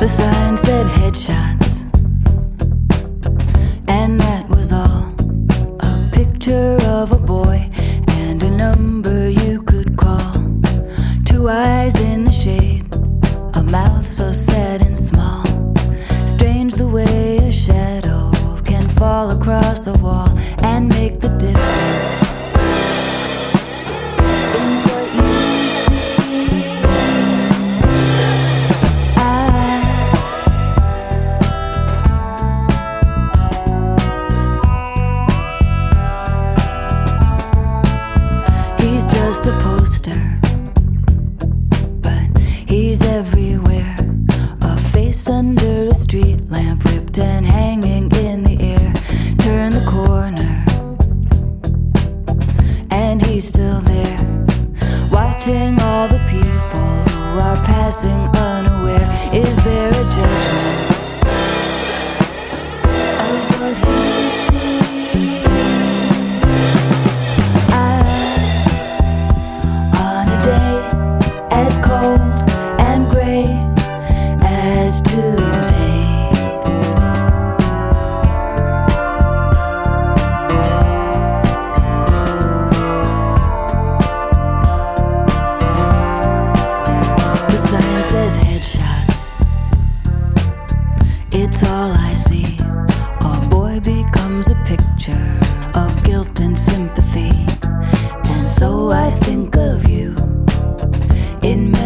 The sign said headshots, and that was all. A picture of a boy and a number you could call. Two eyes in the shade, a mouth so sad and small. Strange the way a shadow can fall across a wall and make the difference in what you see. He's just a poster, but he's everywhere. A face under a street lamp, ripped and hanging in the air. Turn the corner, and he's still there, watching all the people who are passing unaware. Is there a judgment of what he sees? On a day as cold and gray as today, the sign says headshots. It's all I see. A boy becomes a picture of guilt and sympathy, and so I think of you in